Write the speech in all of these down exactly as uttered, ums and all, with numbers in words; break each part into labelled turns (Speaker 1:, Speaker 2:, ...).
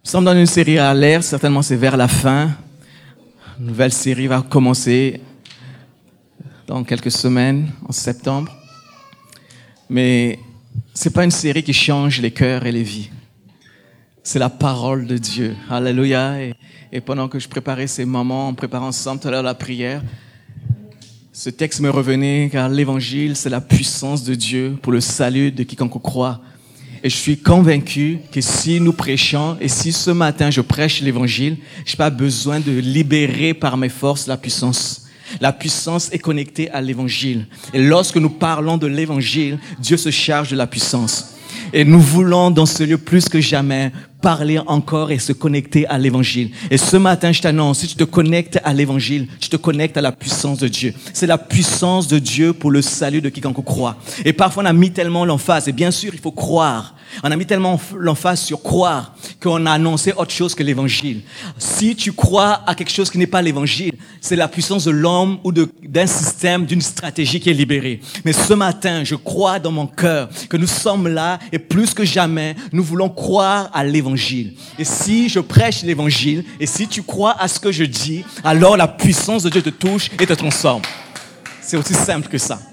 Speaker 1: Nous sommes dans une série à l'air, certainement c'est vers la fin. Une nouvelle série va commencer dans quelques semaines, en septembre. Mais ce n'est pas une série qui change les cœurs et les vies. C'est la parole de Dieu. Alléluia. Et, et pendant que je préparais ces moments, en préparant ensemble tout à l'heure la prière, ce texte me revenait car l'évangile, c'est la puissance de Dieu pour le salut de quiconque croit. Et je suis convaincu que si nous prêchons, et si ce matin je prêche l'évangile, je n'ai pas besoin de libérer par mes forces la puissance. La puissance est connectée à l'évangile. Et lorsque nous parlons de l'évangile, Dieu se charge de la puissance. Et nous voulons dans ce lieu plus que jamais parler encore et se connecter à l'évangile. Et ce matin, je t'annonce, si tu te connectes à l'évangile, tu te connectes à la puissance de Dieu. C'est la puissance de Dieu pour le salut de quiconque croit. Et parfois, on a mis tellement l'emphase, et bien sûr, il faut croire. On a mis tellement l'emphase sur croire qu'on a annoncé autre chose que l'évangile. Si tu crois à quelque chose qui n'est pas l'évangile, c'est la puissance de l'homme ou de, d'un système, d'une stratégie qui est libérée. Mais ce matin, je crois dans mon cœur que nous sommes là et plus que jamais, nous voulons croire à l'évangile. Et si je prêche l'évangile, et si tu crois à ce que je dis, alors la puissance de Dieu te touche et te transforme. C'est aussi simple que ça.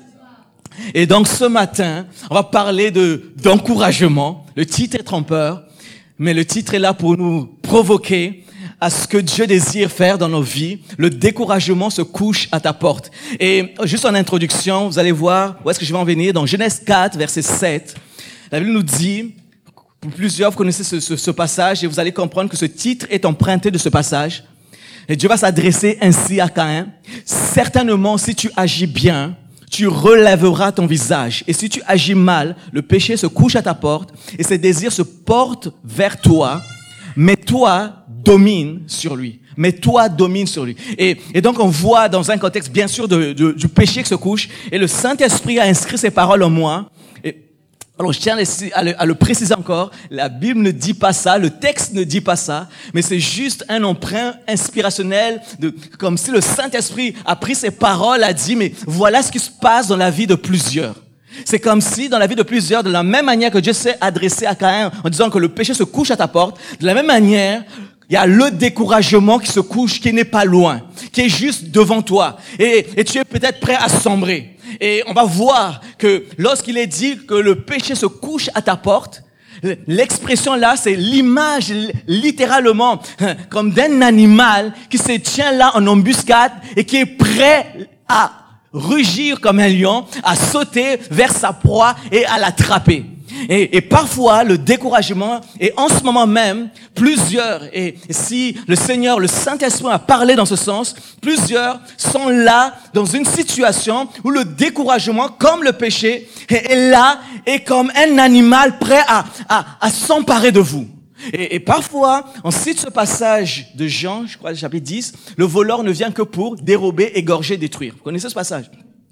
Speaker 1: Et donc ce matin, on va parler de d'encouragement. Le titre est trompeur, mais le titre est là pour nous provoquer à ce que Dieu désire faire dans nos vies. Le découragement se couche à ta porte. Et juste en introduction, vous allez voir où est-ce que je vais en venir. Dans Genèse quatre, verset sept, la Bible nous dit, pour plusieurs, vous connaissez ce, ce, ce passage et vous allez comprendre que ce titre est emprunté de ce passage. Et Dieu va s'adresser ainsi à Caïn. Certainement, si tu agis bien, tu relèveras ton visage. Et si tu agis mal, le péché se couche à ta porte et ses désirs se portent vers toi. Mais toi, domine sur lui. Mais toi, domine sur lui. Et, et donc, on voit dans un contexte, bien sûr, de, de, du péché qui se couche. Et le Saint-Esprit a inscrit ses paroles en moi. Et, alors, je tiens à le, à le préciser encore. La Bible ne dit pas ça. Le texte ne dit pas ça. Mais c'est juste un emprunt inspirationnel de, comme si le Saint-Esprit a pris ses paroles, a dit, mais voilà ce qui se passe dans la vie de plusieurs. C'est comme si, dans la vie de plusieurs, de la même manière que Dieu s'est adressé à Caïn en disant que le péché se couche à ta porte, de la même manière, il y a le découragement qui se couche, qui n'est pas loin, qui est juste devant toi. Et, et tu es peut-être prêt à sombrer. Et on va voir que lorsqu'il est dit que le péché se couche à ta porte, l'expression là, c'est l'image littéralement comme d'un animal qui se tient là en embuscade et qui est prêt à rugir comme un lion, à sauter vers sa proie et à l'attraper. Et, et parfois, le découragement, et en ce moment même, plusieurs, et, et si le Seigneur, le Saint-Esprit a parlé dans ce sens, plusieurs sont là dans une situation où le découragement, comme le péché, est, est là et comme un animal prêt à, à, à s'emparer de vous. Et, et parfois, on cite ce passage de Jean, je crois, chapitre dix, le voleur ne vient que pour dérober, égorger, détruire. Vous connaissez ce passage?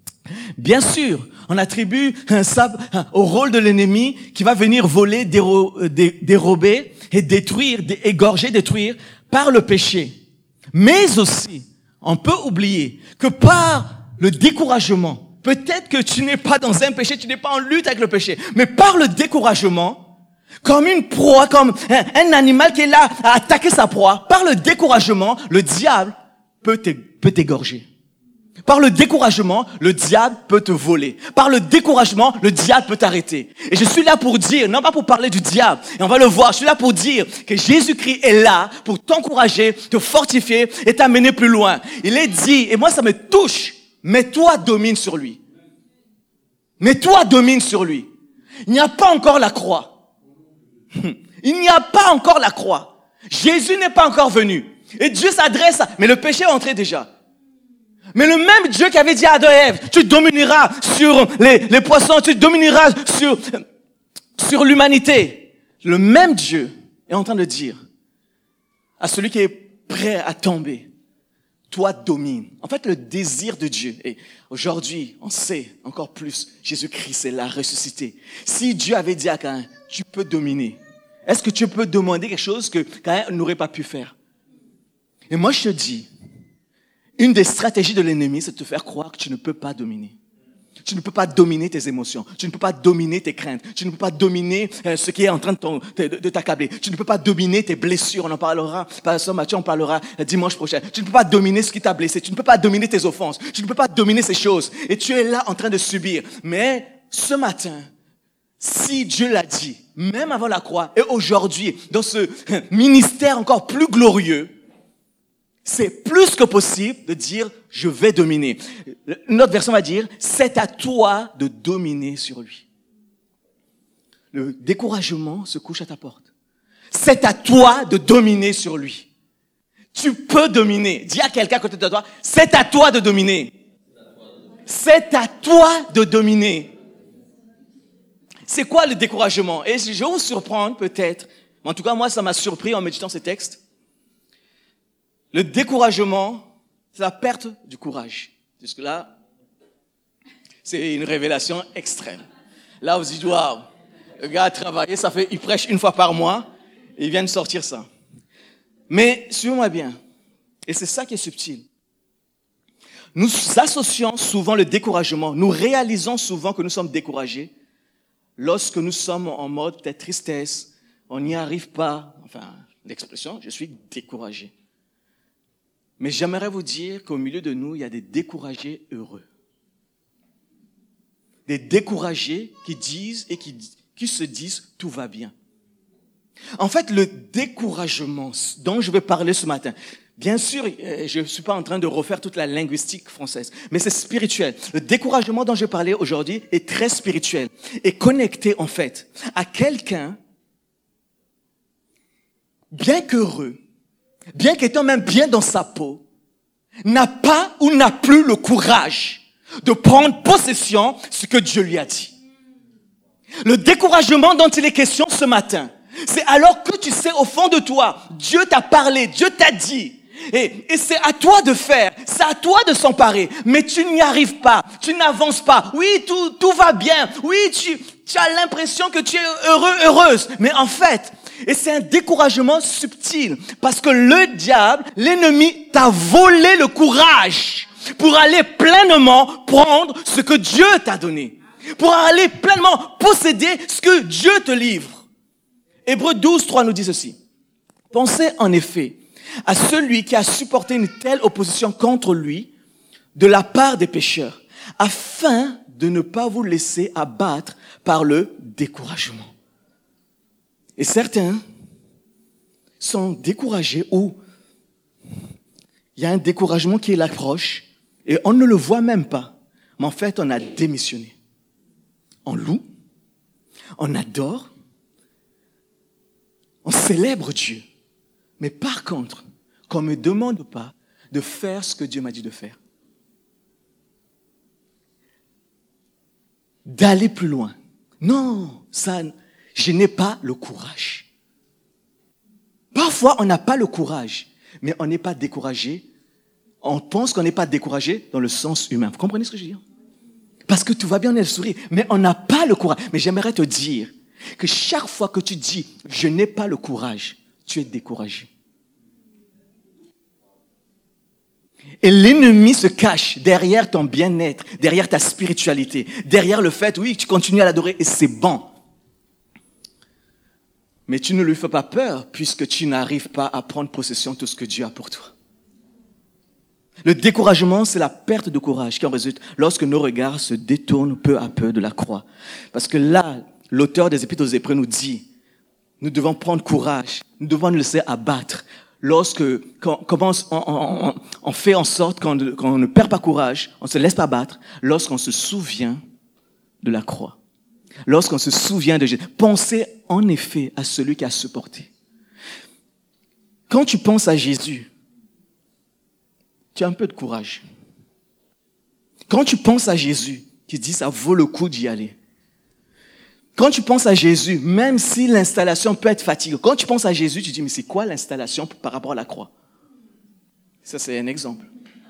Speaker 1: Bien sûr, on attribue ça au rôle de l'ennemi qui va venir voler, déro, dé, dérober et détruire, dé, égorger, détruire par le péché. Mais aussi, on peut oublier que par le découragement, peut-être que tu n'es pas dans un péché, tu n'es pas en lutte avec le péché, mais par le découragement, comme une proie, comme un, un animal qui est là à attaquer sa proie, par le découragement, le diable peut t'égorger. Par le découragement, le diable peut te voler. Par le découragement, le diable peut t'arrêter. Et je suis là pour dire, non pas pour parler du diable, et on va le voir, je suis là pour dire que Jésus-Christ est là pour t'encourager, te fortifier et t'amener plus loin. Il est dit, et moi ça me touche, mais toi domine sur lui. Mais toi domine sur lui. Il n'y a pas encore la croix. Il n'y a pas encore la croix. Jésus n'est pas encore venu. Et Dieu s'adresse à... Mais le péché est entré déjà. Mais le même Dieu qui avait dit à Adam et Ève, tu domineras sur les, les poissons, tu domineras sur, sur l'humanité. Le même Dieu est en train de dire à celui qui est prêt à tomber, toi domine. En fait, le désir de Dieu, et aujourd'hui, on sait encore plus, Jésus-Christ est là, ressuscité. Si Dieu avait dit à Caïn, tu peux dominer, est-ce que tu peux demander quelque chose que Caïn n'aurait pas pu faire? Et moi, je te dis, une des stratégies de l'ennemi, c'est de te faire croire que tu ne peux pas dominer. Tu ne peux pas dominer tes émotions. Tu ne peux pas dominer tes craintes. Tu ne peux pas dominer euh, ce qui est en train de, ton, de, de t'accabler. Tu ne peux pas dominer tes blessures. On en parlera, Pasteur Mathieu, on parlera dimanche prochain. Tu ne peux pas dominer ce qui t'a blessé. Tu ne peux pas dominer tes offenses. Tu ne peux pas dominer ces choses. Et tu es là en train de subir. Mais ce matin, si Dieu l'a dit, même avant la croix, et aujourd'hui, dans ce ministère encore plus glorieux, c'est plus que possible de dire, je vais dominer. Notre version va dire, c'est à toi de dominer sur lui. Le découragement se couche à ta porte. C'est à toi de dominer sur lui. Tu peux dominer. Dis à quelqu'un à côté de toi, c'est à toi de dominer. C'est à toi de dominer. C'est quoi le découragement? Et je vais vous surprendre peut-être, mais en tout cas moi ça m'a surpris en méditant ces textes. Le découragement, c'est la perte du courage. Jusque là, c'est une révélation extrême. Là, vous dites, waouh, le gars a travaillé, ça fait, il prêche une fois par mois, et il vient de sortir ça. Mais, suivez-moi bien, et c'est ça qui est subtil. Nous associons souvent le découragement, nous réalisons souvent que nous sommes découragés lorsque nous sommes en mode peut-être tristesse, on n'y arrive pas, enfin, l'expression, je suis découragé. Mais j'aimerais vous dire qu'au milieu de nous, il y a des découragés heureux. Des découragés qui disent et qui, qui se disent tout va bien. En fait, le découragement dont je vais parler ce matin, bien sûr, je ne suis pas en train de refaire toute la linguistique française, mais c'est spirituel. Le découragement dont je vais parler aujourd'hui est très spirituel et connecté en fait à quelqu'un, bien qu'heureux, bien qu'étant même bien dans sa peau, n'a pas ou n'a plus le courage de prendre possession de ce que Dieu lui a dit. Le découragement dont il est question ce matin, c'est alors que tu sais au fond de toi, Dieu t'a parlé, Dieu t'a dit, et, et c'est à toi de faire, c'est à toi de s'emparer, mais tu n'y arrives pas, tu n'avances pas. Oui, tout, tout va bien, oui, tu, tu as l'impression que tu es heureux, heureuse, mais en fait, et c'est un découragement subtil, parce que le diable, l'ennemi, t'a volé le courage pour aller pleinement prendre ce que Dieu t'a donné, pour aller pleinement posséder ce que Dieu te livre. Hébreux douze, trois nous dit ceci. Pensez en effet à celui qui a supporté une telle opposition contre lui de la part des pécheurs, afin de ne pas vous laisser abattre par le découragement. Et certains sont découragés ou il y a un découragement qui l'approche et on ne le voit même pas. Mais en fait, on a démissionné. On loue, on adore, on célèbre Dieu. Mais par contre, qu'on ne me demande pas de faire ce que Dieu m'a dit de faire. D'aller plus loin. Non, ça... Je n'ai pas le courage. Parfois, on n'a pas le courage, mais on n'est pas découragé. On pense qu'on n'est pas découragé dans le sens humain. Vous comprenez ce que je veux dire? Parce que tout va bien, on a le sourire, mais on n'a pas le courage. Mais j'aimerais te dire que chaque fois que tu dis « je n'ai pas le courage », tu es découragé. Et l'ennemi se cache derrière ton bien-être, derrière ta spiritualité, derrière le fait, oui, tu continues à l'adorer et c'est bon. Mais tu ne lui fais pas peur puisque tu n'arrives pas à prendre possession de tout ce que Dieu a pour toi. Le découragement, c'est la perte de courage qui en résulte lorsque nos regards se détournent peu à peu de la croix. Parce que là, l'auteur des Épîtres aux Hébreux nous dit, nous devons prendre courage, nous devons nous laisser abattre. Lorsque, quand, comment on, on, on fait en sorte qu'on, qu'on ne perd pas courage, on ne se laisse pas battre, lorsqu'on se souvient de la croix. Lorsqu'on se souvient de Jésus, pensez en effet à celui qui a supporté. Quand tu penses à Jésus, tu as un peu de courage. Quand tu penses à Jésus, tu dis ça vaut le coup d'y aller. Quand tu penses à Jésus, même si l'installation peut être fatigante, quand tu penses à Jésus, tu dis mais c'est quoi l'installation par rapport à la croix? Ça c'est un exemple.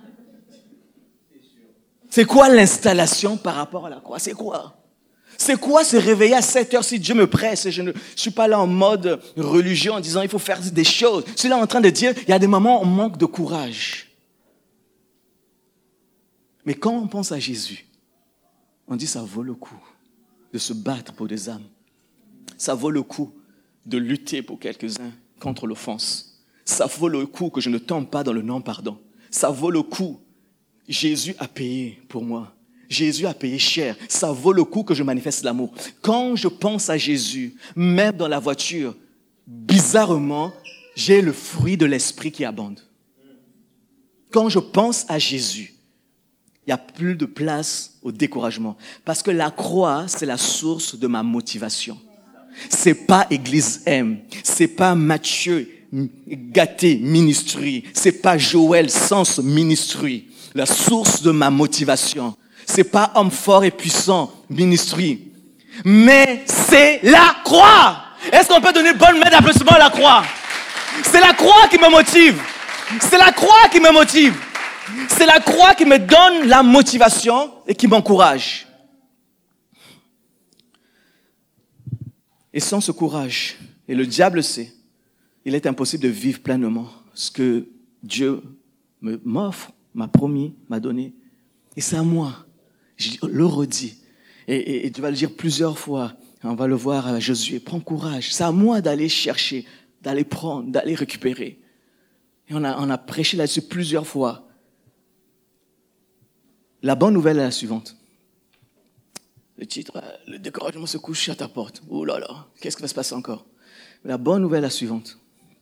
Speaker 1: C'est quoi l'installation par rapport à la croix? C'est quoi? C'est quoi se réveiller à sept heures si Dieu me presse et je ne suis pas là en mode religieux en disant il faut faire des choses. Je suis là en train de dire il y a des moments où on manque de courage. Mais quand on pense à Jésus, On dit ça vaut le coup de se battre pour des âmes. Ça vaut le coup de lutter pour quelques-uns contre l'offense. Ça vaut le coup que je ne tombe pas dans le non-pardon. Ça vaut le coup. Jésus a payé pour moi. Jésus a payé cher. Ça vaut le coup que je manifeste l'amour. Quand je pense à Jésus, même dans la voiture, bizarrement, j'ai le fruit de l'esprit qui abonde. Quand je pense à Jésus, il n'y a plus de place au découragement. Parce que la croix, c'est la source de ma motivation. C'est pas Église M. C'est pas Matthieu Gâté Ministry. C'est pas Joël Sens Ministry. La source de ma motivation. C'est pas Homme fort et puissant Ministry. Mais c'est la croix. Est-ce qu'on peut donner une bonne main d'applaudissement à la croix? C'est la croix qui me motive. C'est la croix qui me motive. C'est la croix qui me donne la motivation et qui m'encourage. Et sans ce courage, et le diable sait, il est impossible de vivre pleinement ce que Dieu me, m'offre, m'a promis, m'a donné. Et c'est à moi. Je le redis. Et, et, et tu vas le dire plusieurs fois. On va le voir à Josué. Prends courage. C'est à moi d'aller chercher, d'aller prendre, d'aller récupérer. Et on a, on a prêché là-dessus plusieurs fois. La bonne nouvelle est la suivante. Le titre, le découragement se couche à ta porte. Oh là là, qu'est-ce qui va se passer encore? La bonne nouvelle est la suivante.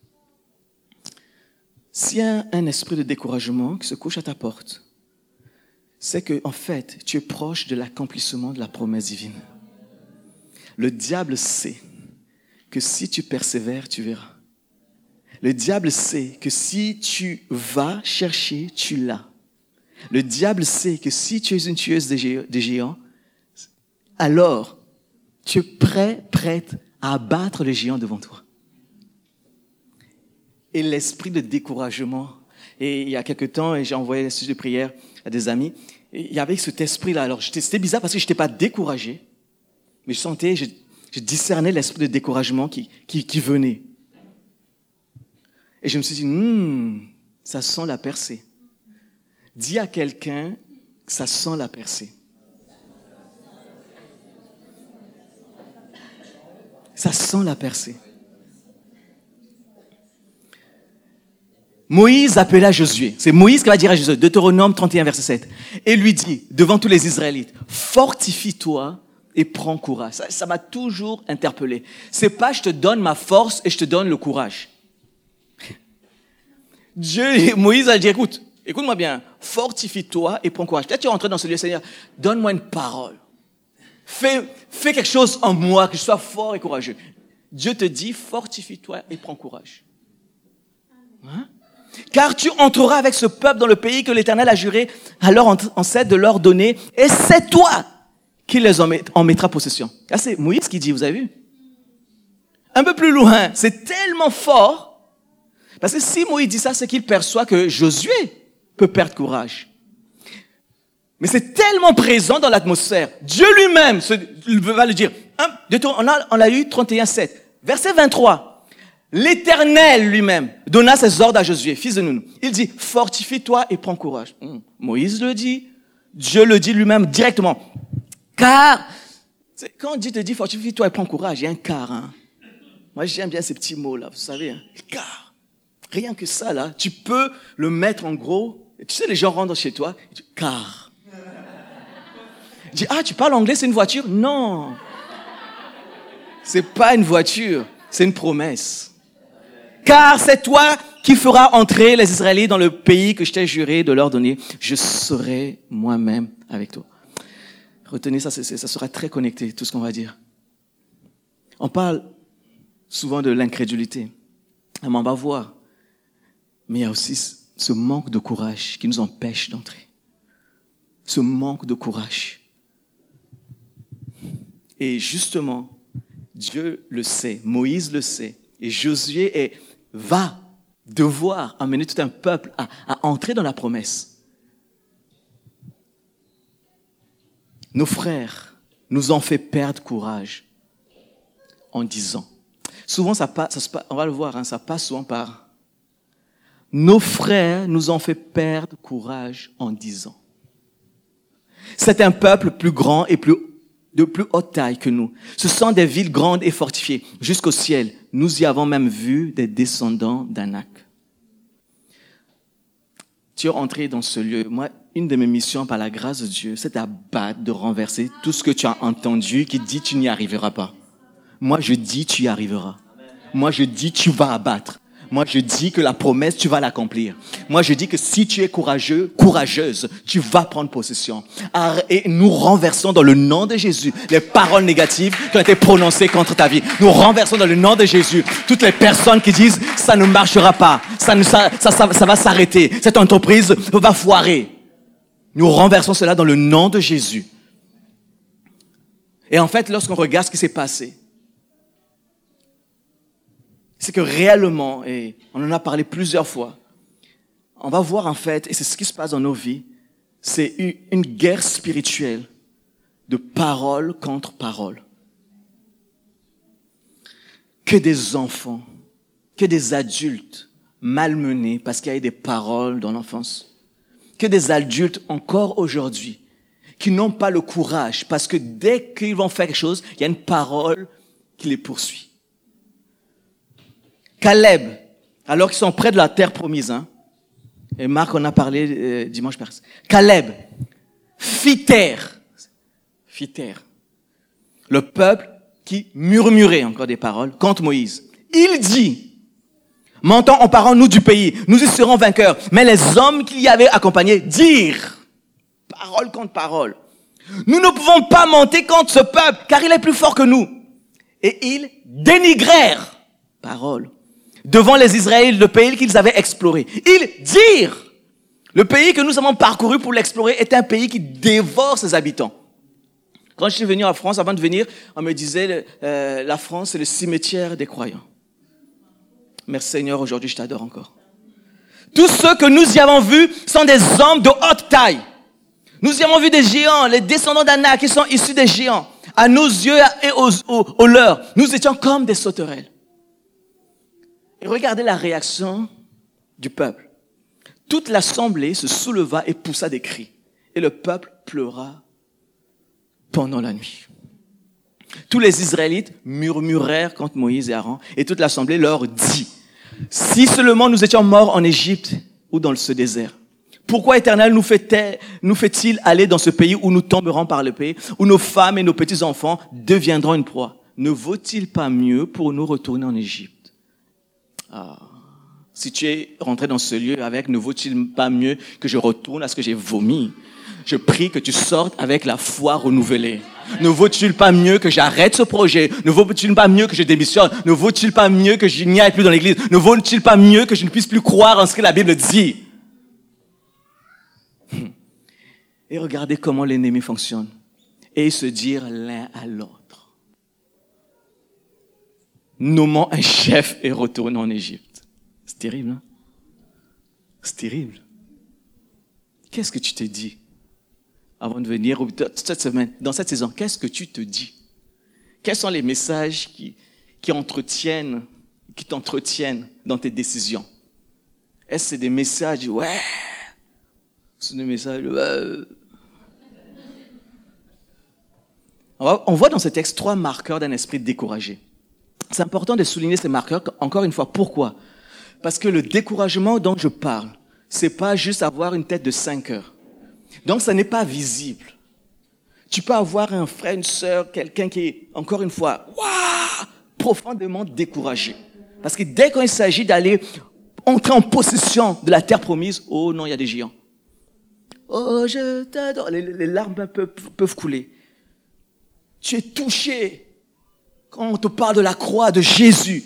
Speaker 1: S'il y a un esprit de découragement qui se couche à ta porte, c'est que, en fait, tu es proche de l'accomplissement de la promesse divine. Le diable sait que si tu persévères, tu verras. Le diable sait que si tu vas chercher, tu l'as. Le diable sait que si tu es une tueuse de géants, alors tu es prêt, prête à abattre le géant devant toi. Et l'esprit de découragement, et il y a quelque temps, et j'ai envoyé des sujets de prière à des amis, et il y avait cet esprit-là. Alors c'était bizarre parce que je n'étais pas découragé, mais je sentais, je, je discernais l'esprit de découragement qui, qui, qui venait. Et je me suis dit, hmm, ça sent la percée. Dis à quelqu'un que ça sent la percée. Ça sent la percée. Moïse appela Josué. C'est Moïse qui va dire à Josué, Deutéronome trente et un, verset sept. Et lui dit, devant tous les Israélites, fortifie-toi et prends courage. Ça, ça m'a toujours interpellé. C'est pas je te donne ma force et je te donne le courage. Dieu, Moïse a dit, écoute, écoute-moi bien, fortifie-toi et prends courage. Peut-être tu es rentré dans ce lieu, Seigneur, donne-moi une parole. Fais, fais quelque chose en moi, que je sois fort et courageux. Dieu te dit, fortifie-toi et prends courage. Hein? Car tu entreras avec ce peuple dans le pays que l'Éternel a juré à leurs ancêtres de leur donner, et c'est toi qui les en, met, en mettras possession. Là, c'est Moïse qui dit, vous avez vu? Un peu plus loin, c'est tellement fort, parce que si Moïse dit ça, c'est qu'il perçoit que Josué peut perdre courage. Mais c'est tellement présent dans l'atmosphère. Dieu lui-même se, va le dire. On a, on a eu trente et un, sept. Verset vingt-trois. L'Éternel lui-même donna ses ordres à Josué, fils de Nun. Il dit, fortifie-toi et prends courage. Hum, Moïse le dit. Dieu le dit lui-même directement. Car, quand Dieu te dit, fortifie-toi et prends courage, il y a un car. Hein. Moi, j'aime bien ces petits mots-là, vous savez. Hein. Car. Rien que ça, là, tu peux le mettre en gros. Et tu sais, les gens rentrent chez toi. Et tu, car. Je dis, ah, tu parles anglais, c'est une voiture? Non. C'est pas une voiture, c'est une promesse. Car c'est toi qui feras entrer les Israélites dans le pays que je t'ai juré de leur donner. Je serai moi-même avec toi. Retenez ça, c'est, ça sera très connecté, tout ce qu'on va dire. On parle souvent de l'incrédulité. On va voir. Mais il y a aussi ce manque de courage qui nous empêche d'entrer. Ce manque de courage. Et justement, Dieu le sait, Moïse le sait, et Josué est, va devoir amener tout un peuple à, à entrer dans la promesse. Nos frères nous ont fait perdre courage en disant. Souvent, ça passe, ça, on va le voir, hein, ça passe souvent par... Nos frères nous ont fait perdre courage en disant. C'est un peuple plus grand et plus, de plus haute taille que nous. Ce sont des villes grandes et fortifiées jusqu'au ciel. Nous y avons même vu des descendants d'Anak. Tu es entré dans ce lieu. Moi, une de mes missions par la grâce de Dieu, c'est d'abattre, de renverser tout ce que tu as entendu qui dit tu n'y arriveras pas. Moi, je dis tu y arriveras. Moi, je dis tu vas abattre. Moi, je dis que la promesse, tu vas l'accomplir. Moi, je dis que si tu es courageux, courageuse, tu vas prendre possession. Et nous renversons dans le nom de Jésus les paroles négatives qui ont été prononcées contre ta vie. Nous renversons dans le nom de Jésus toutes les personnes qui disent ça ne marchera pas, ça, ne, ça, ça, ça, ça va s'arrêter, cette entreprise va foirer. Nous renversons cela dans le nom de Jésus. Et en fait, lorsqu'on regarde ce qui s'est passé, c'est que réellement, et on en a parlé plusieurs fois, on va voir en fait, et c'est ce qui se passe dans nos vies, c'est une guerre spirituelle de parole contre parole. Que des enfants, que des adultes malmenés parce qu'il y a eu des paroles dans l'enfance. Que des adultes encore aujourd'hui qui n'ont pas le courage parce que dès qu'ils vont faire quelque chose, il y a une parole qui les poursuit. Caleb, alors qu'ils sont près de la terre promise, hein, et Marc en a parlé euh, dimanche passé. Caleb fit taire, fit taire le peuple qui murmurait encore des paroles contre Moïse. Il dit, montons en parant nous du pays, nous y serons vainqueurs. Mais les hommes qui y avaient accompagné dirent, parole contre parole, nous ne pouvons pas monter contre ce peuple, car il est plus fort que nous. Et ils dénigrèrent, parole, devant les Israélites, le pays qu'ils avaient exploré. Ils dirent, le pays que nous avons parcouru pour l'explorer est un pays qui dévore ses habitants. Quand je suis venu en France, avant de venir, on me disait, euh, la France, c'est le cimetière des croyants. Merci Seigneur, aujourd'hui je t'adore encore. Tous ceux que nous y avons vus sont des hommes de haute taille. Nous y avons vu des géants, les descendants d'Anak qui sont issus des géants. À nos yeux et aux, aux, aux leurs, nous étions comme des sauterelles. Et regardez la réaction du peuple. Toute l'assemblée se souleva et poussa des cris. Et le peuple pleura pendant la nuit. Tous les Israélites murmurèrent contre Moïse et Aaron. Et toute l'assemblée leur dit, si seulement nous étions morts en Égypte ou dans ce désert, pourquoi Éternel nous fait-il, nous fait-il aller dans ce pays où nous tomberons par le pays, où nos femmes et nos petits-enfants deviendront une proie? Ne vaut-il pas mieux pour nous retourner en Égypte? Ah, si tu es rentré dans ce lieu avec, ne vaut-il pas mieux que je retourne à ce que j'ai vomi? Je prie que tu sortes avec la foi renouvelée. Ne vaut-il pas mieux que j'arrête ce projet? Ne vaut-il pas mieux que je démissionne? Ne vaut-il pas mieux que je n'y aille plus dans l'église? Ne vaut-il pas mieux que je ne puisse plus croire en ce que la Bible dit? Et regardez comment l'ennemi fonctionne. Et se dire l'un à l'autre. Nommons un chef et retournons en Égypte. C'est terrible, hein? C'est terrible. Qu'est-ce que tu te dis avant de venir cette semaine, dans cette saison? Qu'est-ce que tu te dis? Quels sont les messages qui, qui entretiennent, qui t'entretiennent dans tes décisions? Est-ce que c'est des messages, ouais, c'est des messages, ouais. On voit dans ce texte trois marqueurs d'un esprit découragé. C'est important de souligner ces marqueurs, encore une fois. Pourquoi? Parce que le découragement dont je parle, c'est pas juste avoir une tête de cinq heures. Donc, ça n'est pas visible. Tu peux avoir un frère, une sœur, quelqu'un qui est, encore une fois, waouh, profondément découragé. Parce que dès qu'il s'agit d'aller entrer en possession de la terre promise, oh non, il y a des géants. Oh, je t'adore. Les, les larmes peuvent, peuvent couler. Tu es touché quand on te parle de la croix de Jésus.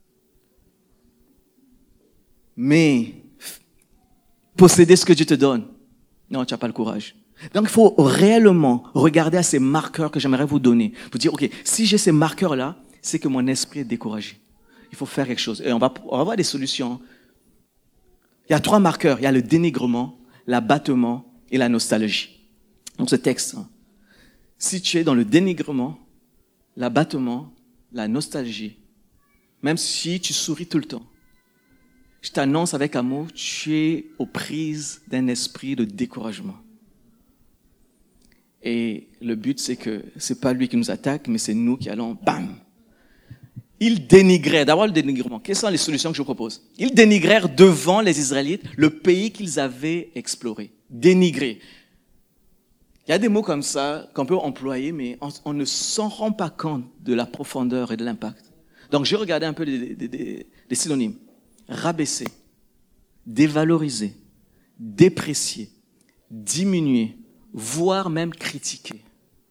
Speaker 1: Mais posséder ce que Dieu te donne, non, tu n'as pas le courage. Donc, il faut réellement regarder à ces marqueurs que j'aimerais vous donner. Vous dire, OK, si j'ai ces marqueurs-là, c'est que mon esprit est découragé. Il faut faire quelque chose. Et on va, on va voir des solutions. Il y a trois marqueurs. Il y a le dénigrement, l'abattement et la nostalgie. Donc, ce texte, si tu es dans le dénigrement, l'abattement, la nostalgie, même si tu souris tout le temps, je t'annonce avec amour, tu es aux prises d'un esprit de découragement. Et le but, c'est que c'est pas lui qui nous attaque, mais c'est nous qui allons, bam! Ils dénigrèrent, d'abord le dénigrement. Quelles sont les solutions que je vous propose? Ils dénigrèrent devant les Israélites le pays qu'ils avaient exploré. Dénigrer. Il y a des mots comme ça qu'on peut employer, mais on, on ne s'en rend pas compte de la profondeur et de l'impact. Donc, j'ai regardé un peu des, des, des, des synonymes. Rabaisser, dévaloriser, déprécier, diminuer, voire même critiquer.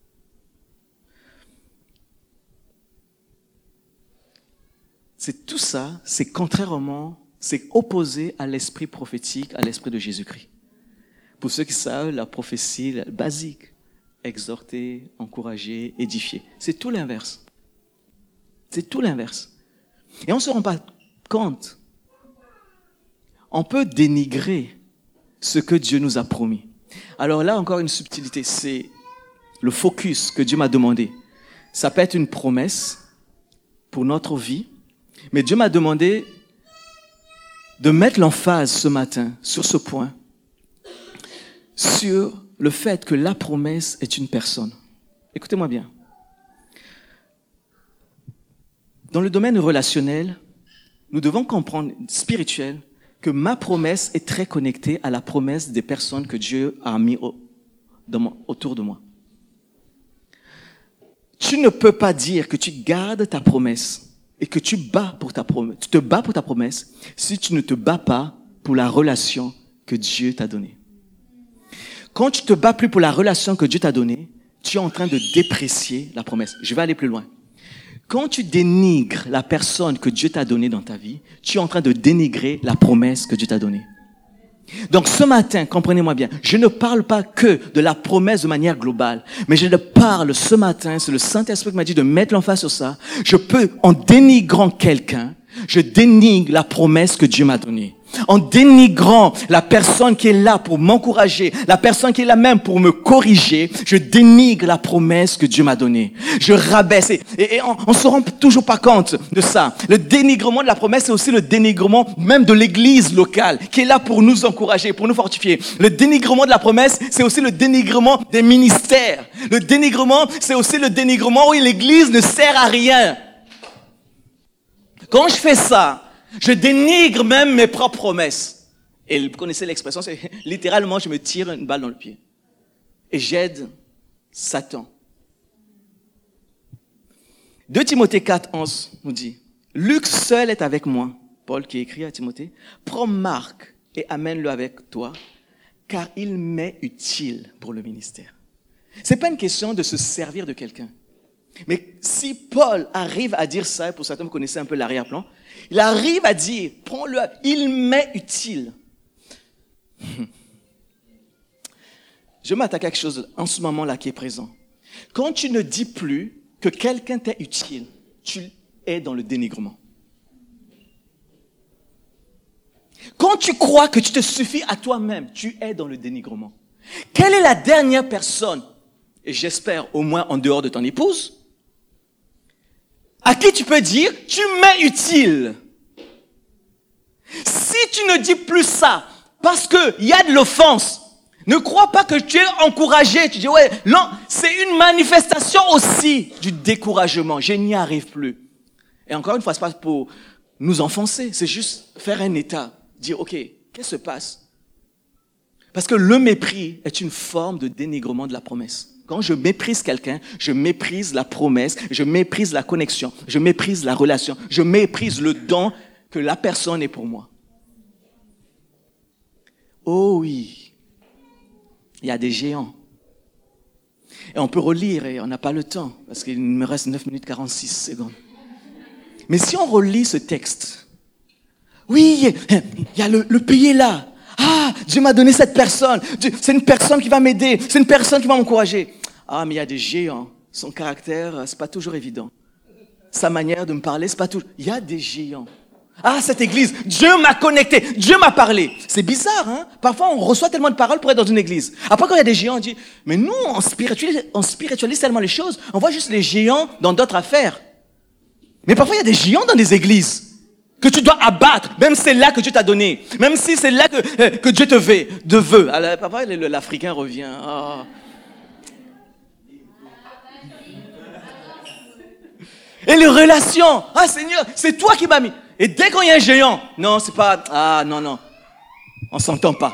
Speaker 1: C'est tout ça, c'est contrairement, c'est opposé à l'esprit prophétique, à l'esprit de Jésus-Christ. Pour ceux qui savent, la prophétie la basique, exhorter, encourager, édifier. C'est tout l'inverse. C'est tout l'inverse. Et on ne se rend pas compte. On peut dénigrer ce que Dieu nous a promis. Alors là, encore une subtilité, c'est le focus que Dieu m'a demandé. Ça peut être une promesse pour notre vie, mais Dieu m'a demandé de mettre l'emphase ce matin sur ce point, sur le fait que la promesse est une personne. Écoutez-moi bien. Dans le domaine relationnel, nous devons comprendre, spirituel, que ma promesse est très connectée à la promesse des personnes que Dieu a mis au, dans, autour de moi. Tu ne peux pas dire que tu gardes ta promesse et que tu bats pour ta promesse, tu te bats pour ta promesse si tu ne te bats pas pour la relation que Dieu t'a donnée. Quand tu te bats plus pour la relation que Dieu t'a donnée, tu es en train de déprécier la promesse. Je vais aller plus loin. Quand tu dénigres la personne que Dieu t'a donnée dans ta vie, tu es en train de dénigrer la promesse que Dieu t'a donnée. Donc ce matin, comprenez-moi bien, je ne parle pas que de la promesse de manière globale, mais je parle ce matin, c'est le Saint-Esprit qui m'a dit de mettre l'emphase sur ça. Je peux, en dénigrant quelqu'un, je dénigre la promesse que Dieu m'a donnée. En dénigrant la personne qui est là pour m'encourager, la personne qui est là même pour me corriger, je dénigre la promesse que Dieu m'a donnée. Je rabaisse. Et, et on, on se rend toujours pas compte de ça. Le dénigrement de la promesse, c'est aussi le dénigrement même de l'église locale, qui est là pour nous encourager, pour nous fortifier. Le dénigrement de la promesse, c'est aussi le dénigrement des ministères. Le dénigrement, c'est aussi le dénigrement où l'église ne sert à rien. Quand je fais ça, je dénigre même mes propres promesses. Et vous connaissez l'expression, c'est littéralement, je me tire une balle dans le pied. Et j'aide Satan. deux Timothée quatre, onze nous dit, Luc seul est avec moi, Paul qui écrit à Timothée, prends Marc et amène-le avec toi, car il m'est utile pour le ministère. C'est pas une question de se servir de quelqu'un. Mais si Paul arrive à dire ça, pour certains vous connaissez un peu l'arrière-plan, il arrive à dire, prends-le, il m'est utile. Je m'attaque à quelque chose en ce moment-là qui est présent. Quand tu ne dis plus que quelqu'un t'est utile, tu es dans le dénigrement. Quand tu crois que tu te suffis à toi-même, tu es dans le dénigrement. Quelle est la dernière personne, et j'espère au moins en dehors de ton épouse, à qui tu peux dire, tu m'es utile. Si tu ne dis plus ça, parce qu'il y a de l'offense, ne crois pas que tu es encouragé. Tu dis, ouais, non, c'est une manifestation aussi du découragement. Je n'y arrive plus. Et encore une fois, ce n'est pas pour nous enfoncer, c'est juste faire un état. Dire, ok, qu'est-ce qui se passe? Parce que le mépris est une forme de dénigrement de la promesse. Quand je méprise quelqu'un, je méprise la promesse, je méprise la connexion, je méprise la relation, je méprise le don que la personne est pour moi. Oh oui, il y a des géants. Et on peut relire et on n'a pas le temps, parce qu'il me reste neuf minutes quarante-six secondes. Mais si on relit ce texte, oui, il y a le, le pays là. Ah, Dieu m'a donné cette personne. C'est une personne qui va m'aider. C'est une personne qui va m'encourager. Ah, mais il y a des géants. Son caractère, c'est pas toujours évident. Sa manière de me parler, c'est pas toujours... Il y a des géants. Ah, cette église, Dieu m'a connecté. Dieu m'a parlé. C'est bizarre, hein? Parfois, on reçoit tellement de paroles pour être dans une église. Après, quand il y a des géants, on dit, mais nous, on spiritualise, on spiritualise tellement les choses. On voit juste les géants dans d'autres affaires. Mais parfois, il y a des géants dans des églises que tu dois abattre, même si c'est là que Dieu t'a donné, même si c'est là que, euh, que Dieu te veut, de veut. Alors, parfois, l'Africain revient. Oh. Et les relations. Ah Seigneur, c'est toi qui m'as mis. Et dès qu'il y a un géant, non, c'est pas, ah non, non, on s'entend pas.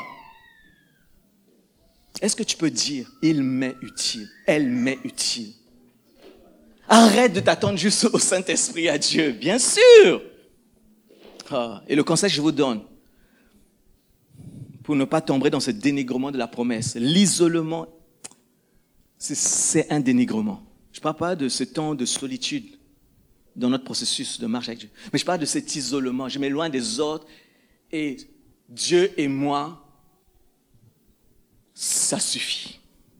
Speaker 1: Est-ce que tu peux dire, il m'est utile, elle m'est utile? Arrête de t'attendre juste au Saint-Esprit, à Dieu, bien sûr. Ah, et le conseil que je vous donne, pour ne pas tomber dans ce dénigrement de la promesse, l'isolement, c'est, c'est un dénigrement. Je ne parle pas de ce temps de solitude dans notre processus de marche avec Dieu, mais je parle de cet isolement. Je m'éloigne des autres et Dieu et moi, ça suffit.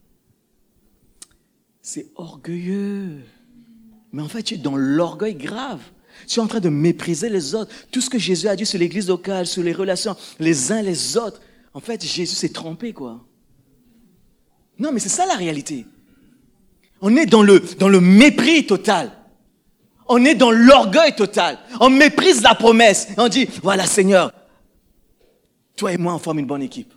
Speaker 1: C'est orgueilleux. Mais en fait, tu es dans l'orgueil grave. Tu es en train de mépriser les autres. Tout ce que Jésus a dit sur l'église locale, sur les relations, les uns les autres. En fait, Jésus s'est trompé, quoi. Non, mais c'est ça la réalité. On est dans le, dans le mépris total. On est dans l'orgueil total. On méprise la promesse. On dit, voilà Seigneur, toi et moi, on forme une bonne équipe.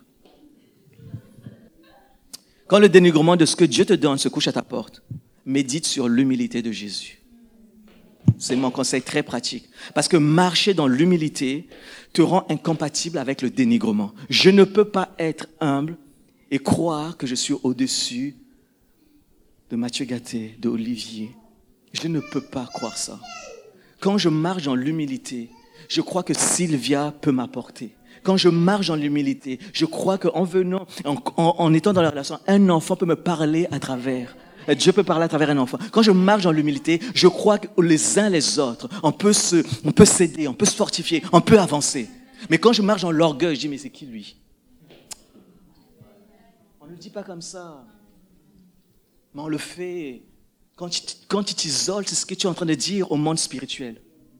Speaker 1: Quand le dénigrement de ce que Dieu te donne se couche à ta porte, médite sur l'humilité de Jésus. C'est mon conseil très pratique. Parce que marcher dans l'humilité te rend incompatible avec le dénigrement. Je ne peux pas être humble et croire que je suis au-dessus de Mathieu Gatté, de Olivier. Je ne peux pas croire ça. Quand je marche dans l'humilité, je crois que Sylvia peut m'apporter. Quand je marche dans l'humilité, je crois qu'en venant, en, en, en étant dans la relation, un enfant peut me parler à travers. Dieu peut parler à travers un enfant. Quand je marche dans l'humilité, je crois que les uns les autres, on peut se, on peut s'aider, on peut se fortifier, on peut avancer. Mais quand je marche dans l'orgueil, je dis, mais c'est qui lui? On ne le dit pas comme ça. Mais on le fait. Quand tu, quand tu t'isoles, c'est ce que tu es en train de dire au monde spirituel.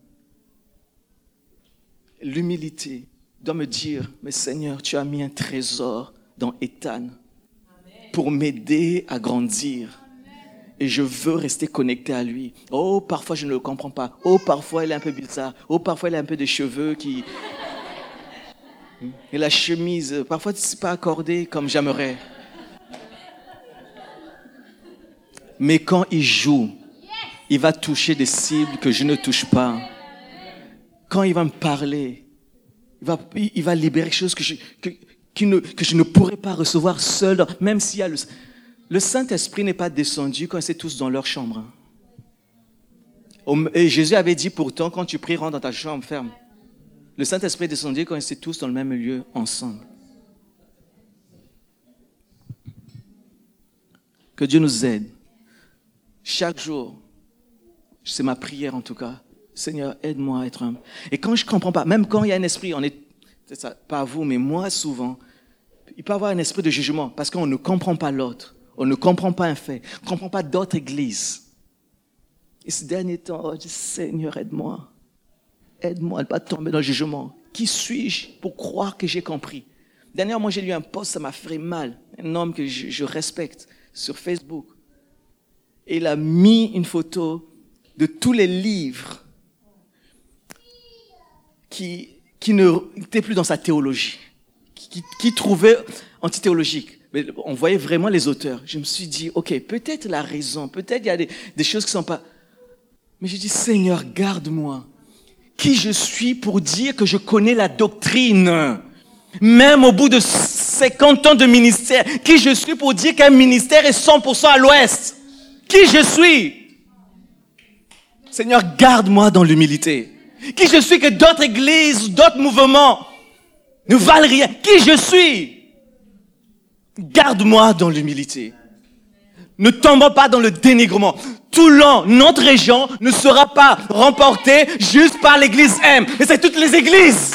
Speaker 1: L'humilité doit me dire, mais Seigneur, tu as mis un trésor dans Ethan pour m'aider à grandir. Et je veux rester connecté à lui. Oh, parfois je ne le comprends pas. Oh, parfois il est un peu bizarre. Oh, parfois il a un peu de cheveux qui... Et la chemise, parfois c'est pas accordé comme j'aimerais. Mais quand il joue, il va toucher des cibles que je ne touche pas. Quand il va me parler, il va, il va libérer quelque chose que je, que, que, ne, que je ne pourrais pas recevoir seul, même s'il y a le... Le Saint-Esprit n'est pas descendu quand ils étaient tous dans leur chambre. Et Jésus avait dit pourtant, quand tu pries, rentre dans ta chambre, ferme. Le Saint-Esprit est descendu quand ils étaient tous dans le même lieu, ensemble. Que Dieu nous aide. Chaque jour, c'est ma prière en tout cas. Seigneur, aide-moi à être humble. Et quand je ne comprends pas, même quand il y a un esprit, on est, c'est ça, pas vous, mais moi souvent, il peut y avoir un esprit de jugement parce qu'on ne comprend pas l'autre. On ne comprend pas un fait. On ne comprend pas d'autres églises. Et ces derniers temps, je dis, Seigneur, aide-moi. Aide-moi à ne pas tomber dans le jugement. Qui suis-je pour croire que j'ai compris? Dernièrement, j'ai lu un post, ça m'a fait mal. Un homme que je, je respecte sur Facebook. Et il a mis une photo de tous les livres qui, qui ne étaient plus dans sa théologie, qui, qui, qui trouvaient antithéologiques. Mais on voyait vraiment les auteurs. Je me suis dit, ok, peut-être la raison, peut-être il y a des, des choses qui ne sont pas... Mais j'ai dit, Seigneur, garde-moi. Qui je suis pour dire que je connais la doctrine? Même au bout de cinquante ans de ministère, qui je suis pour dire qu'un ministère est cent pour cent à l'ouest? Qui je suis? Seigneur, garde-moi dans l'humilité. Qui je suis que d'autres églises, d'autres mouvements ne valent rien? Qui je suis? Garde-moi dans l'humilité. Ne tombons pas dans le dénigrement. Toulon, notre région, ne sera pas remportée juste par l'église M. Et c'est toutes les églises.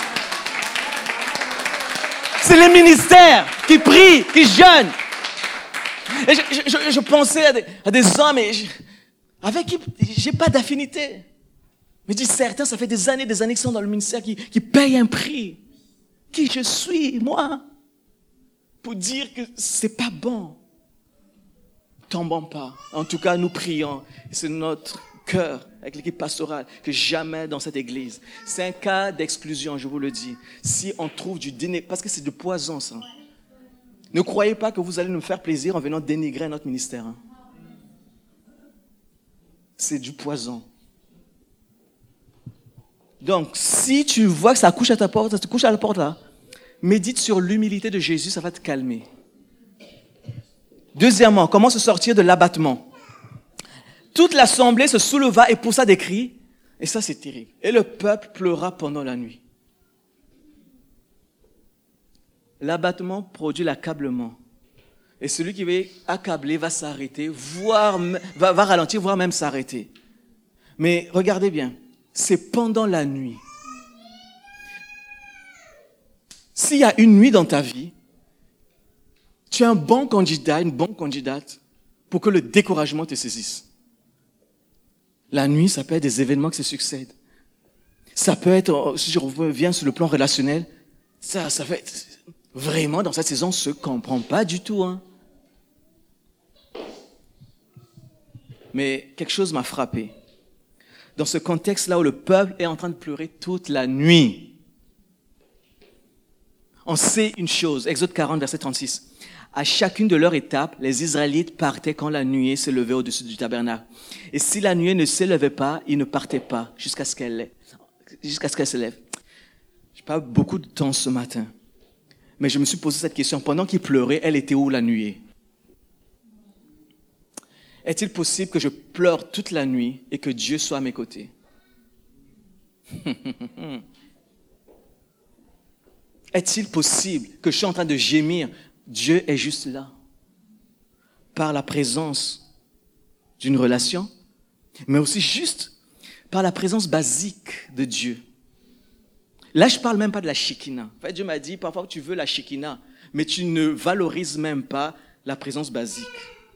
Speaker 1: C'est les ministères qui prient, qui jeûnent. Et je, je, je pensais à des, à des hommes et je, avec qui j'ai pas d'affinité. Mais dis certains, ça fait des années, des années qu'ils sont dans le ministère, qui, qui payent un prix. Qui je suis, moi? Pour dire que c'est pas bon. Tombons pas. En tout cas, nous prions. C'est notre cœur avec l'équipe pastorale que jamais dans cette église. C'est un cas d'exclusion, je vous le dis. Si on trouve du dénigre, parce que c'est du poison, ça. Ne croyez pas que vous allez nous faire plaisir en venant dénigrer notre ministère. Hein. C'est du poison. Donc, si tu vois que ça couche à ta porte, ça te couche à la porte là, médite sur l'humilité de Jésus, ça va te calmer. Deuxièmement, comment se sortir de l'abattement? Toute l'assemblée se souleva et poussa des cris, et ça c'est terrible. Et le peuple pleura pendant la nuit. L'abattement produit l'accablement. Et celui qui va accabler va s'arrêter, voire, va, va ralentir, voire même s'arrêter. Mais regardez bien, c'est pendant la nuit. S'il y a une nuit dans ta vie, tu es un bon candidat, une bonne candidate pour que le découragement te saisisse. La nuit, ça peut être des événements qui se succèdent. Ça peut être, si je reviens sur le plan relationnel, ça, ça fait vraiment dans cette saison, on ne se comprend pas du tout. Hein. Mais quelque chose m'a frappé. Dans ce contexte-là où le peuple est en train de pleurer toute la nuit, on sait une chose, Exode quarante, verset trente-six. À chacune de leurs étapes, les Israélites partaient quand la nuée se levait au-dessus du tabernacle. Et si la nuée ne s'élevait pas, ils ne partaient pas jusqu'à ce qu'elle, jusqu'à ce qu'elle se lève. Je n'ai pas beaucoup de temps ce matin, mais je me suis posé cette question. Pendant qu'ils pleuraient, elle était où la nuée? Est-il possible que je pleure toute la nuit et que Dieu soit à mes côtés? Est-il possible que je suis en train de gémir? Dieu est juste là, par la présence d'une relation, mais aussi juste par la présence basique de Dieu. Là, je ne parle même pas de la Shekinah. En fait, Dieu m'a dit, parfois tu veux la Shekinah, mais tu ne valorises même pas la présence basique.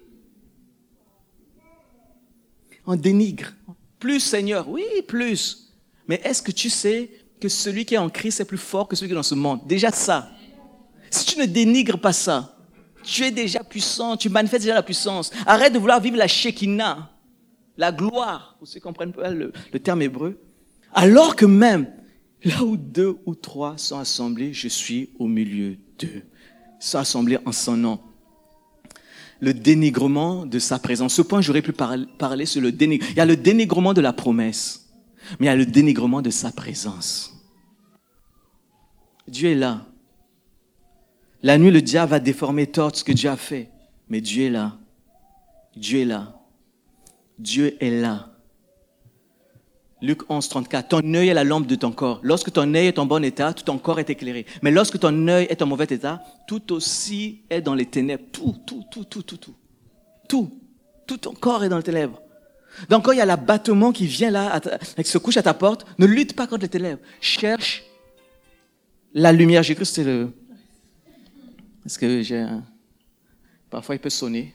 Speaker 1: On dénigre. Plus, Seigneur, oui, plus. Mais est-ce que tu sais que celui qui est en Christ est plus fort que celui qui est dans ce monde? Déjà ça. Si tu ne dénigres pas ça, tu es déjà puissant, tu manifestes déjà la puissance. Arrête de vouloir vivre la Shekinah, la gloire, pour ceux qui comprennent pas le, le terme hébreu. Alors que même, là où deux ou trois sont assemblés, je suis au milieu d'eux. Ils sont assemblés en son nom. Le dénigrement de sa présence. Ce point, j'aurais pu parler, parler sur le dénigrement. Il y a le dénigrement de la promesse, mais il y a le dénigrement de sa présence. Dieu est là. La nuit, le diable va déformer, tordre ce que Dieu a fait. Mais Dieu est là. Dieu est là. Dieu est là. Luc onze, trente-quatre. Ton œil est la lampe de ton corps. Lorsque ton œil est en bon état, tout ton corps est éclairé. Mais lorsque ton œil est en mauvais état, tout aussi est dans les ténèbres. Tout, tout, tout, tout, tout, tout. Tout. Tout ton corps est dans les ténèbres. Donc quand il y a l'abattement qui vient là, qui se couche à ta porte, ne lutte pas contre les ténèbres. Cherche la lumière. J'ai cru que c'était le... Parce que j'ai un... Parfois, il peut sonner.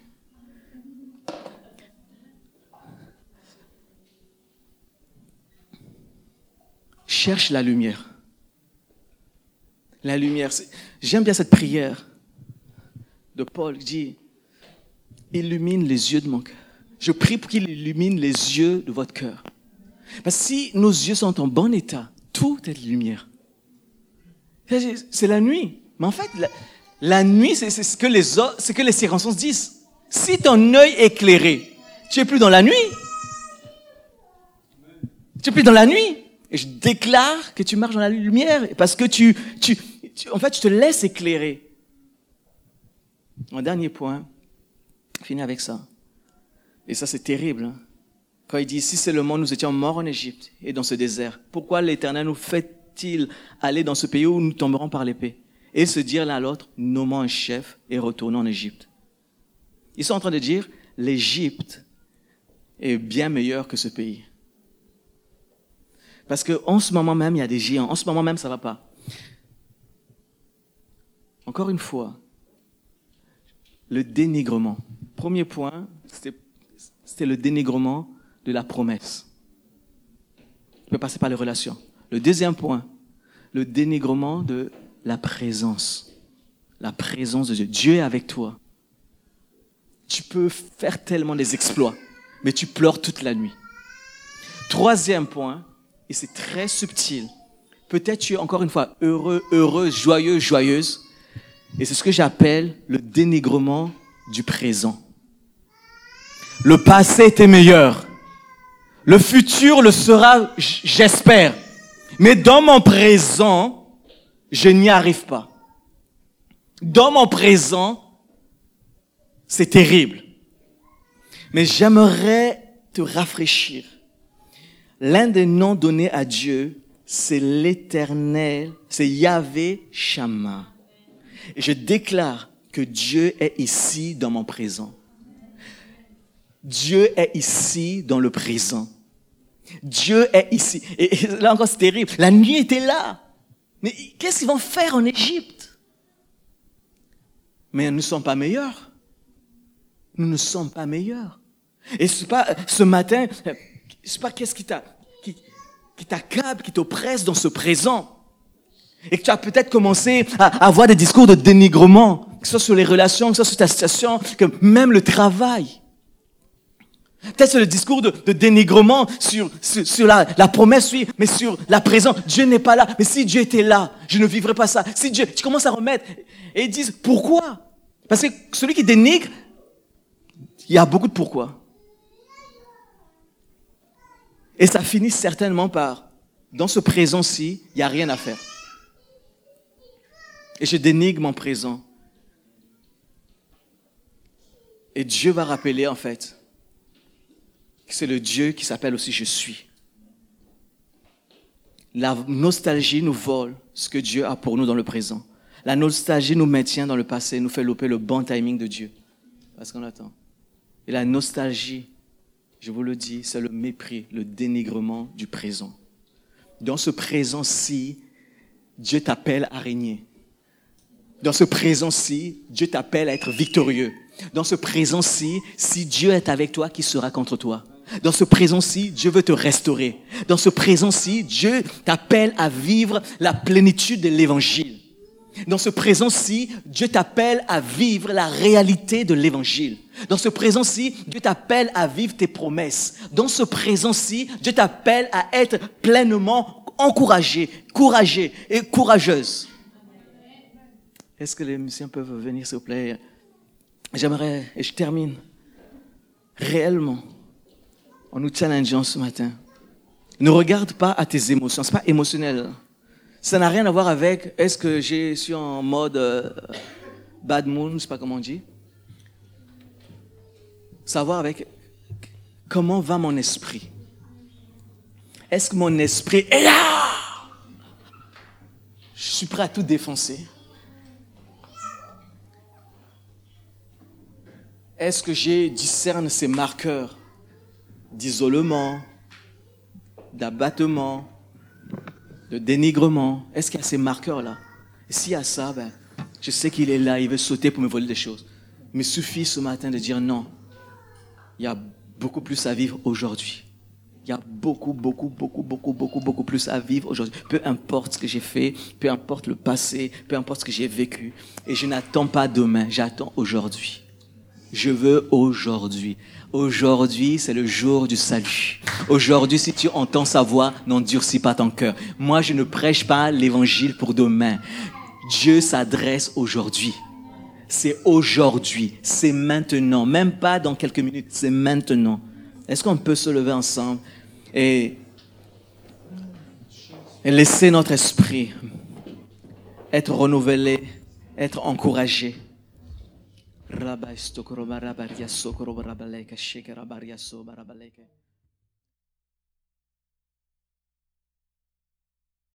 Speaker 1: Cherche la lumière. La lumière. C'est... J'aime bien cette prière de Paul qui dit « Illumine les yeux de mon cœur. » Je prie pour qu'il illumine les yeux de votre cœur. Parce que si nos yeux sont en bon état, tout est lumière. C'est la nuit. Mais en fait... La... La nuit, c'est, c'est ce que les c'est ce que les circonstances disent. Si ton œil est éclairé, tu es plus dans la nuit. Tu es plus dans la nuit. Et je déclare que tu marches dans la lumière parce que tu, tu, tu en fait, tu te laisses éclairer. Un dernier point, je finis avec ça. Et ça, c'est terrible. Hein? Quand il dit, si seulement nous étions morts en Égypte et dans ce désert, pourquoi l'Éternel nous fait-il aller dans ce pays où nous tomberons par l'épée? Et se dire l'un à l'autre, nommons un chef et retournons en Égypte. Ils sont en train de dire, l'Égypte est bien meilleure que ce pays. Parce qu'en ce moment même, il y a des géants. En ce moment même, ça ne va pas. Encore une fois, le dénigrement. Premier point, c'était, c'était le dénigrement de la promesse. On peut passer par les relations. Le deuxième point, le dénigrement de la présence. La présence de Dieu. Dieu est avec toi. Tu peux faire tellement des exploits, mais tu pleures toute la nuit. Troisième point, et c'est très subtil. Peut-être tu es encore une fois heureux, heureuse, joyeux, joyeuse. Et c'est ce que j'appelle le dénigrement du présent. Le passé était meilleur. Le futur le sera, j'espère. Mais dans mon présent, je n'y arrive pas. Dans mon présent, c'est terrible. Mais j'aimerais te rafraîchir. L'un des noms donnés à Dieu, c'est l'Éternel, c'est Yahvé Shammah. Et je déclare que Dieu est ici dans mon présent. Dieu est ici dans le présent. Dieu est ici. Et là encore, c'est terrible. La nuit était là. Mais qu'est-ce qu'ils vont faire en Égypte? Mais nous ne sommes pas meilleurs. Nous ne sommes pas meilleurs. Et c'est pas, ce matin, c'est pas qu'est-ce qui t'a, qui, qui t'accable, qui t'oppresse dans ce présent. Et que tu as peut-être commencé à avoir des discours de dénigrement, que ce soit sur les relations, que ce soit sur ta situation, que même le travail. Peut-être c'est le discours de, de dénigrement sur, sur, sur la, la promesse, oui, mais sur la présence. Dieu n'est pas là. Mais si Dieu était là, je ne vivrais pas ça. Si Dieu, tu commences à remettre. Et ils disent, pourquoi? Parce que celui qui dénigre, il y a beaucoup de pourquoi. Et ça finit certainement par, dans ce présent-ci, il n'y a rien à faire. Et je dénigre mon présent. Et Dieu va rappeler, en fait, que c'est le Dieu qui s'appelle aussi « Je suis ». La nostalgie nous vole ce que Dieu a pour nous dans le présent. La nostalgie nous maintient dans le passé, nous fait louper le bon timing de Dieu. Parce qu'on attend. Et la nostalgie, je vous le dis, c'est le mépris, le dénigrement du présent. Dans ce présent-ci, Dieu t'appelle à régner. Dans ce présent-ci, Dieu t'appelle à être victorieux. Dans ce présent-ci, si Dieu est avec toi, qui sera contre toi? Dans ce présent-ci, Dieu veut te restaurer. Dans ce présent-ci, Dieu t'appelle à vivre la plénitude de l'évangile. Dans ce présent-ci, Dieu t'appelle à vivre la réalité de l'évangile. Dans ce présent-ci, Dieu t'appelle à vivre tes promesses. Dans ce présent-ci, Dieu t'appelle à être pleinement encouragé, courageux et courageuse. Est-ce que les musiciens peuvent venir, s'il vous plaît? J'aimerais, et je termine, réellement, en nous challengeant ce matin. Ne regarde pas à tes émotions, c'est pas émotionnel. Ça n'a rien à voir avec, est-ce que je suis en mode euh, bad mood, je sais pas comment on dit. Ça a à voir avec comment va mon esprit. Est-ce que mon esprit est là? Je suis prêt à tout défoncer. Est-ce que j'ai discerne ces marqueurs d'isolement, d'abattement, de dénigrement? Est-ce qu'il y a ces marqueurs-là? Et s'il y a ça, ben, je sais qu'il est là, il veut sauter pour me voler des choses. Il me suffit ce matin de dire non. Il y a beaucoup plus à vivre aujourd'hui. Il y a beaucoup, beaucoup, beaucoup, beaucoup, beaucoup, beaucoup plus à vivre aujourd'hui. Peu importe ce que j'ai fait, peu importe le passé, peu importe ce que j'ai vécu. Et je n'attends pas demain, j'attends aujourd'hui. Je veux aujourd'hui. Aujourd'hui, c'est le jour du salut. Aujourd'hui, si tu entends sa voix, n'endurcis pas ton cœur. Moi, je ne prêche pas l'évangile pour demain. Dieu s'adresse aujourd'hui. C'est aujourd'hui. C'est maintenant. Même pas dans quelques minutes. C'est maintenant. Est-ce qu'on peut se lever ensemble et, et laisser notre esprit être renouvelé, être encouragé? Rabba istokoro barabaria sokoro barabaleka shekera baria so barabaleka.